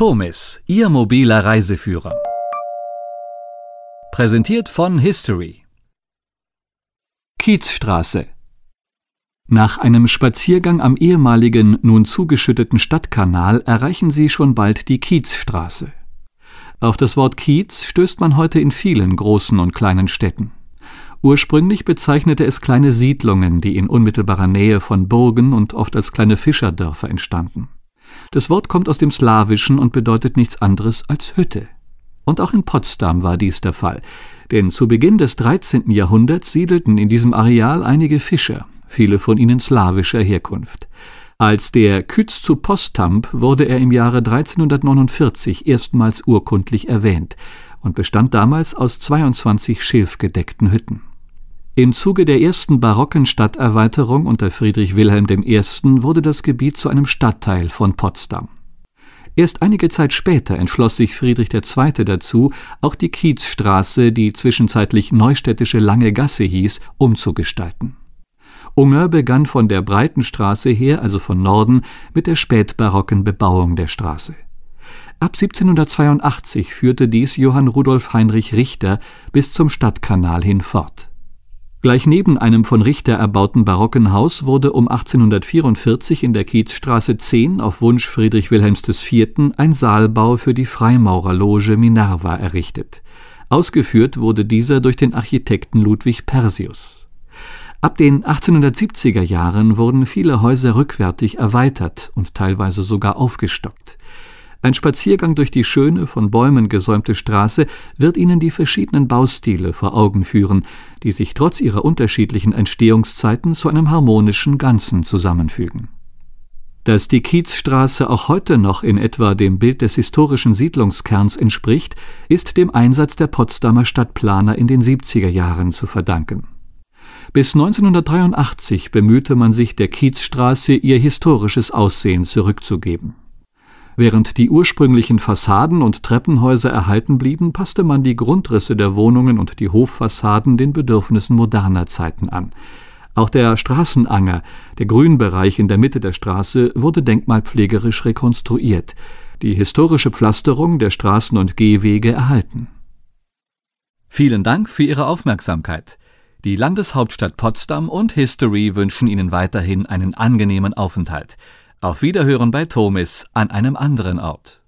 Tomis, Ihr mobiler Reiseführer. Präsentiert von History. Kiezstraße. Nach einem Spaziergang am ehemaligen, nun zugeschütteten Stadtkanal erreichen Sie schon bald die Kiezstraße. Auf das Wort Kiez stößt man heute in vielen großen und kleinen Städten. Ursprünglich bezeichnete es kleine Siedlungen, die in unmittelbarer Nähe von Burgen und oft als kleine Fischerdörfer entstanden. Das Wort kommt aus dem Slawischen und bedeutet nichts anderes als Hütte. Und auch in Potsdam war dies der Fall, denn zu Beginn des 13. Jahrhunderts siedelten in diesem Areal einige Fischer, viele von ihnen slawischer Herkunft. Als der Küz zu Postamp wurde er im Jahre 1349 erstmals urkundlich erwähnt und bestand damals aus 22 schilfgedeckten Hütten. Im Zuge der ersten barocken Stadterweiterung unter Friedrich Wilhelm I. wurde das Gebiet zu einem Stadtteil von Potsdam. Erst einige Zeit später entschloss sich Friedrich II. Dazu, auch die Kiezstraße, die zwischenzeitlich Neustädtische Lange Gasse hieß, umzugestalten. Unger begann von der breiten Straße her, also von Norden, mit der spätbarocken Bebauung der Straße. Ab 1782 führte dies Johann Rudolf Heinrich Richter bis zum Stadtkanal hin fort. Gleich neben einem von Richter erbauten barocken Haus wurde um 1844 in der Kiezstraße 10 auf Wunsch Friedrich Wilhelms IV. Ein Saalbau für die Freimaurerloge Minerva errichtet. Ausgeführt wurde dieser durch den Architekten Ludwig Persius. Ab den 1870er Jahren wurden viele Häuser rückwärtig erweitert und teilweise sogar aufgestockt. Ein Spaziergang durch die schöne, von Bäumen gesäumte Straße wird Ihnen die verschiedenen Baustile vor Augen führen, die sich trotz ihrer unterschiedlichen Entstehungszeiten zu einem harmonischen Ganzen zusammenfügen. Dass die Kiezstraße auch heute noch in etwa dem Bild des historischen Siedlungskerns entspricht, ist dem Einsatz der Potsdamer Stadtplaner in den 70er Jahren zu verdanken. Bis 1983 bemühte man sich, der Kiezstraße ihr historisches Aussehen zurückzugeben. Während die ursprünglichen Fassaden und Treppenhäuser erhalten blieben, passte man die Grundrisse der Wohnungen und die Hoffassaden den Bedürfnissen moderner Zeiten an. Auch der Straßenanger, der Grünbereich in der Mitte der Straße, wurde denkmalpflegerisch rekonstruiert, die historische Pflasterung der Straßen und Gehwege erhalten. Vielen Dank für Ihre Aufmerksamkeit. Die Landeshauptstadt Potsdam und History wünschen Ihnen weiterhin einen angenehmen Aufenthalt. Auf Wiederhören bei Tomis an einem anderen Ort.